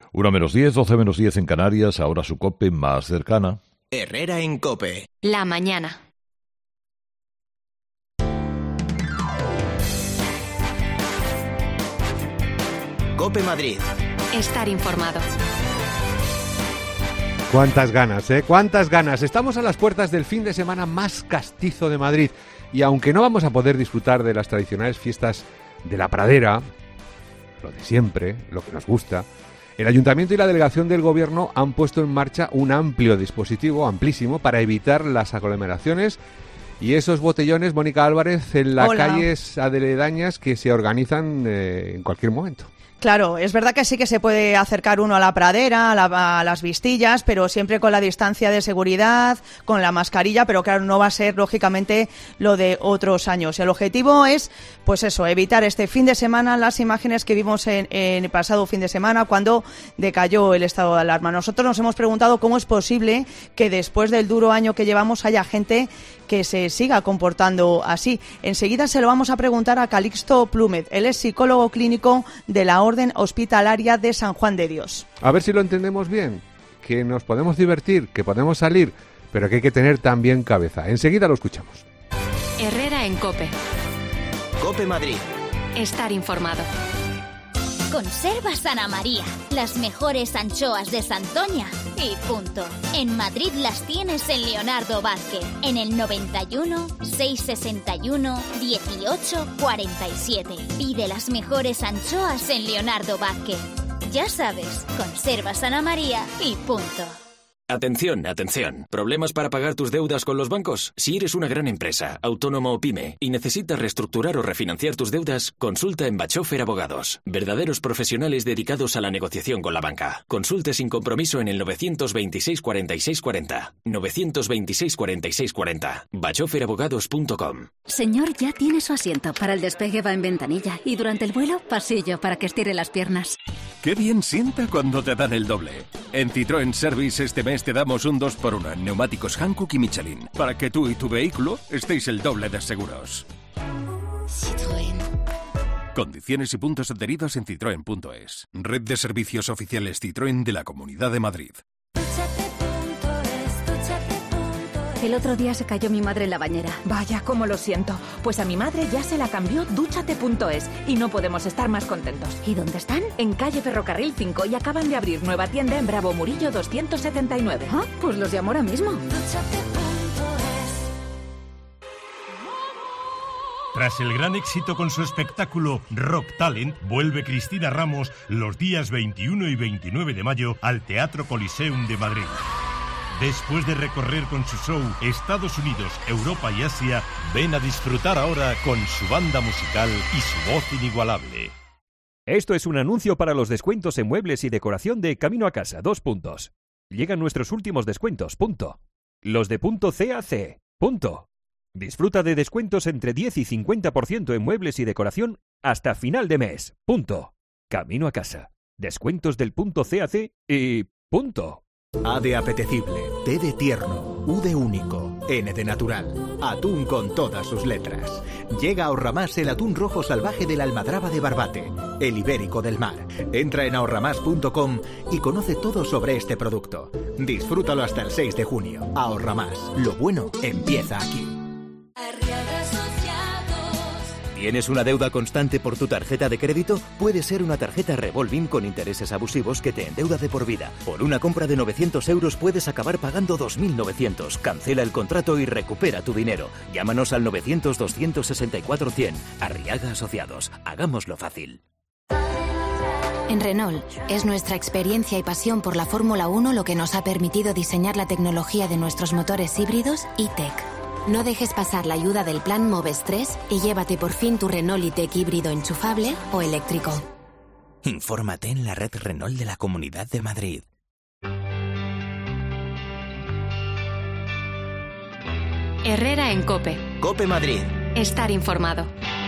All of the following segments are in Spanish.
1:10, 12:10 en Canarias, ahora su COPE más cercana. Herrera en COPE. La mañana. COPE Madrid. Estar informado. Cuántas ganas, ¿eh? Cuántas ganas. Estamos a las puertas del fin de semana más castizo de Madrid. Y aunque no vamos a poder disfrutar de las tradicionales fiestas de la Pradera, lo de siempre, lo que nos gusta, el Ayuntamiento y la Delegación del Gobierno han puesto en marcha un amplio dispositivo, amplísimo, para evitar las aglomeraciones y esos botellones, Mónica Álvarez, en las calles aledañas que se organizan en cualquier momento. Claro, es verdad que sí que se puede acercar uno a la pradera, a las Vistillas, pero siempre con la distancia de seguridad, con la mascarilla, pero claro, no va a ser, lógicamente, lo de otros años. El objetivo es, pues eso, evitar este fin de semana las imágenes que vimos en el pasado fin de semana cuando decayó el estado de alarma. Nosotros nos hemos preguntado cómo es posible que después del duro año que llevamos haya gente que se siga comportando así. Enseguida se lo vamos a preguntar a Calixto Plúmez. Él es psicólogo clínico de la Orden Hospitalaria de San Juan de Dios. A ver si lo entendemos bien, que nos podemos divertir, que podemos salir, pero que hay que tener también cabeza. Enseguida lo escuchamos. Herrera en COPE. COPE Madrid. Estar informado. Conservas Ana María, las mejores anchoas de Santoña y punto. En Madrid las tienes en Leonardo Vázquez, en el 91 661 18 47. Pide las mejores anchoas en Leonardo Vázquez. Ya sabes, conservas Ana María y punto. Atención, atención. ¿Problemas para pagar tus deudas con los bancos? Si eres una gran empresa, autónomo o pyme y necesitas reestructurar o refinanciar tus deudas, consulta en Bachofer Abogados. Verdaderos profesionales dedicados a la negociación con la banca. Consulte sin compromiso en el 926 46 40. 926 46 40. bachoferabogados.com. Señor, ya tiene su asiento. Para el despegue va en ventanilla y durante el vuelo, pasillo para que estire las piernas. ¡Qué bien sienta cuando te dan el doble! En Citroën Service este mes te damos un 2x1 en neumáticos Hankook y Michelin, para que tú y tu vehículo estéis el doble de seguros. Citroën. Condiciones y puntos adheridos en citroen.es. Red de servicios oficiales Citroën de la Comunidad de Madrid. El otro día se cayó mi madre en la bañera. Vaya, cómo lo siento. Pues a mi madre ya se la cambió Dúchate.es y no podemos estar más contentos. ¿Y dónde están? En calle Ferrocarril 5 y acaban de abrir nueva tienda en Bravo Murillo 279. Ah, pues los llamo ahora mismo. Tras el gran éxito con su espectáculo Rock Talent, vuelve Cristina Ramos los días 21 y 29 de mayo al Teatro Coliseum de Madrid. Después de recorrer con su show Estados Unidos, Europa y Asia, ven a disfrutar ahora con su banda musical y su voz inigualable. Esto es un anuncio para los descuentos en muebles y decoración de Camino a Casa, 2 puntos. Llegan nuestros últimos descuentos, punto. Los de punto CAC, punto. Disfruta de descuentos entre 10 y 50% en muebles y decoración hasta final de mes, punto. Camino a Casa. Descuentos del punto CAC y punto. A de apetecible, T de tierno, U de único, N de natural, atún con todas sus letras. Llega a Ahorramás el atún rojo salvaje de la almadraba de Barbate, el ibérico del mar. Entra en ahorramás.com y conoce todo sobre este producto. Disfrútalo hasta el 6 de junio. Ahorramás, lo bueno empieza aquí. ¿Tienes una deuda constante por tu tarjeta de crédito? Puede ser una tarjeta revolving con intereses abusivos que te endeuda de por vida. Por una compra de 900 euros puedes acabar pagando 2.900. Cancela el contrato y recupera tu dinero. Llámanos al 900-264-100. Arriaga Asociados. Hagámoslo fácil. En Renault, es nuestra experiencia y pasión por la Fórmula 1 lo que nos ha permitido diseñar la tecnología de nuestros motores híbridos e-Tech. No dejes pasar la ayuda del plan Moves 3 y llévate por fin tu Renault e-Tech híbrido enchufable o eléctrico. Infórmate en la red Renault de la Comunidad de Madrid. Herrera en COPE. COPE Madrid. Estar informado.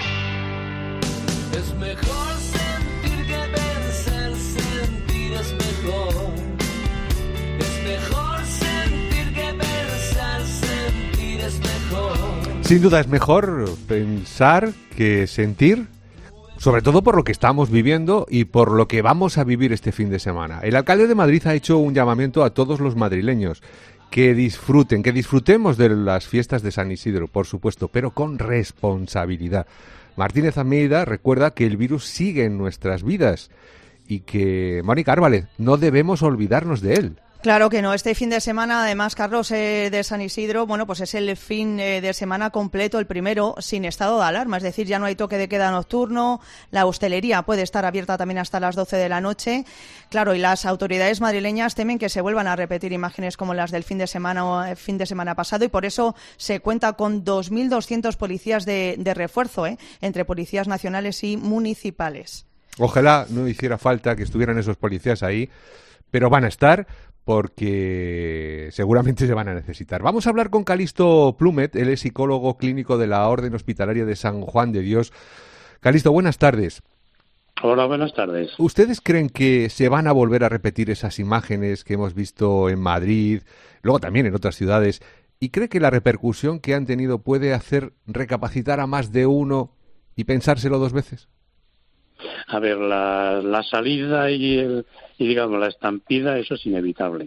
Es mejor sentir que pensar, sentir es mejor. Es mejor sentir que pensar, sentir es mejor. Sin duda es mejor pensar que sentir. sobre todo por lo que estamos viviendo y por lo que vamos a vivir este fin de semana. El alcalde de Madrid ha hecho un llamamiento a todos los madrileños que disfrutemos de las fiestas de San Isidro, por supuesto, pero con responsabilidad. Martínez Almeida recuerda que el virus sigue en nuestras vidas y que, Mónica Árvale, no debemos olvidarnos de él. Claro que no. Este fin de semana, además, Carlos, de San Isidro, bueno, pues es el fin de semana completo, el primero, sin estado de alarma. Es decir, ya no hay toque de queda nocturno, la hostelería puede estar abierta también hasta las 12 de la noche. Claro, y las autoridades madrileñas temen que se vuelvan a repetir imágenes como las del fin de semana pasado, y por eso se cuenta con 2.200 policías de refuerzo, entre policías nacionales y municipales. Ojalá no hiciera falta que estuvieran esos policías ahí, pero van a estar, porque seguramente se van a necesitar. Vamos a hablar con Calixto Plumet, él es psicólogo clínico de la Orden Hospitalaria de San Juan de Dios. Calixto, buenas tardes. Hola, buenas tardes. ¿Ustedes creen que se van a volver a repetir esas imágenes que hemos visto en Madrid, luego también en otras ciudades, y cree que la repercusión que han tenido puede hacer recapacitar a más de uno y pensárselo dos veces? A ver, la salida y digamos la estampida, eso es inevitable.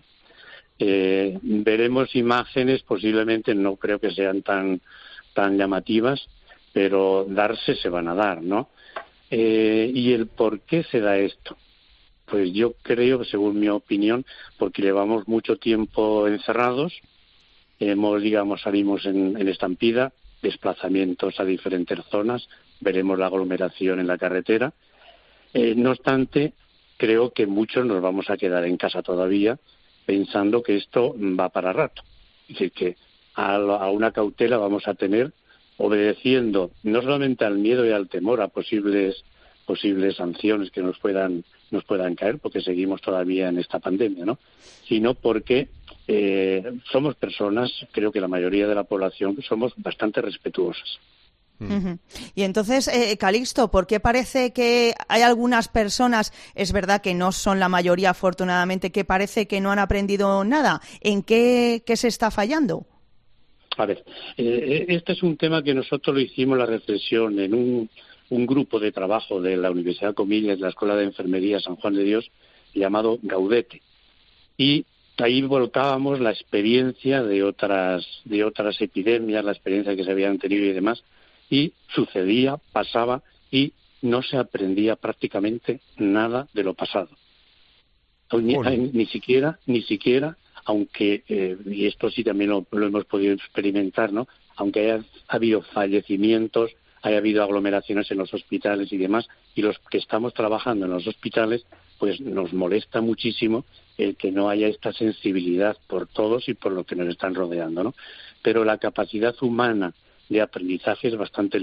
Veremos imágenes, posiblemente no creo que sean tan llamativas, pero darse se van a dar, ¿no? ¿Y el por qué se da esto? Pues yo creo, según mi opinión, porque llevamos mucho tiempo encerrados, salimos en estampida, desplazamientos a diferentes zonas, veremos la aglomeración en la carretera. No obstante, creo que muchos nos vamos a quedar en casa todavía pensando que esto va para rato. Es decir, que a una cautela vamos a tener, obedeciendo no solamente al miedo y al temor a posibles sanciones que nos puedan caer, porque seguimos todavía en esta pandemia, ¿no? Sino porque somos personas, creo que la mayoría de la población, somos bastante respetuosas. Uh-huh. Y entonces, Calixto, ¿por qué parece que hay algunas personas, es verdad que no son la mayoría afortunadamente, que parece que no han aprendido nada? ¿En qué se está fallando? A ver, este es un tema que nosotros lo hicimos la reflexión en un grupo de trabajo de la Universidad Comillas, de la Escuela de Enfermería San Juan de Dios, llamado Gaudete. Y ahí volcábamos la experiencia de otras epidemias, la experiencia que se habían tenido y demás, y sucedía, pasaba, y no se aprendía prácticamente nada de lo pasado. Ni siquiera, aunque, y esto sí también lo hemos podido experimentar, ¿no? Aunque haya habido fallecimientos, haya habido aglomeraciones en los hospitales y demás, y los que estamos trabajando en los hospitales, pues nos molesta muchísimo el que no haya esta sensibilidad por todos y por lo que nos están rodeando, ¿no? Pero la capacidad humana de aprendizaje es bastante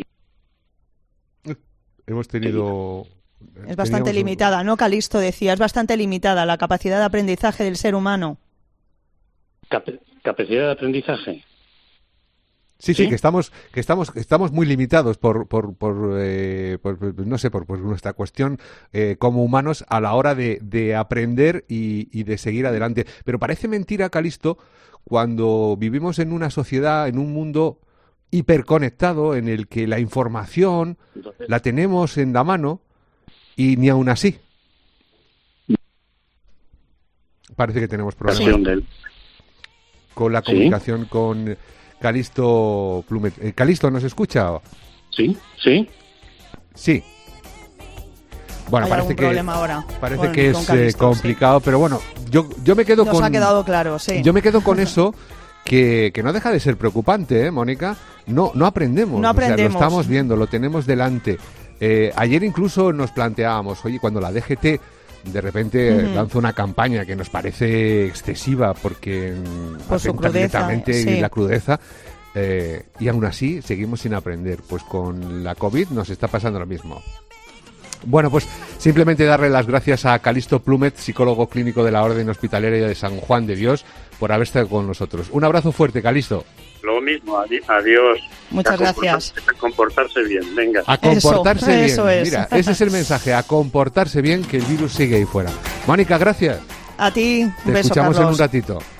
hemos tenido es bastante limitada, ¿no, Calixto? Decía, es bastante limitada la capacidad de aprendizaje del ser humano. ¿Capacidad de aprendizaje? Sí, que estamos muy limitados por no sé, por nuestra cuestión como humanos a la hora de aprender y de seguir adelante. Pero parece mentira, Calixto, cuando vivimos en una sociedad, en un mundo hiperconectado, en el que la información la tenemos en la mano y ni aún así. Parece que tenemos problemas con la comunicación con Calixto Plumet. Calixto, ¿nos escucha? Sí. Bueno, parece que es Calixto, complicado, pero bueno, yo me quedo Nos ha quedado claro, sí. Yo me quedo con eso que no deja de ser preocupante, Mónica. No aprendemos. No aprendemos. O sea, lo estamos viendo, lo tenemos delante. Ayer incluso nos planteábamos, oye, cuando la DGT de repente lanza una campaña que nos parece excesiva porque por su crudeza, y la crudeza, y aún así seguimos sin aprender. Pues con la COVID nos está pasando lo mismo. Bueno, pues simplemente darle las gracias a Calixto Plumet, psicólogo clínico de la Orden Hospitalaria de San Juan de Dios, por haber estado con nosotros. Un abrazo fuerte, Calixto. Lo mismo, adiós. Muchas gracias. A comportarse bien, venga. A comportarse bien. Eso es. Mira, ese es el mensaje, a comportarse bien, que el virus sigue ahí fuera. Mónica, gracias. A ti, un Te beso, escuchamos Carlos. en un ratito.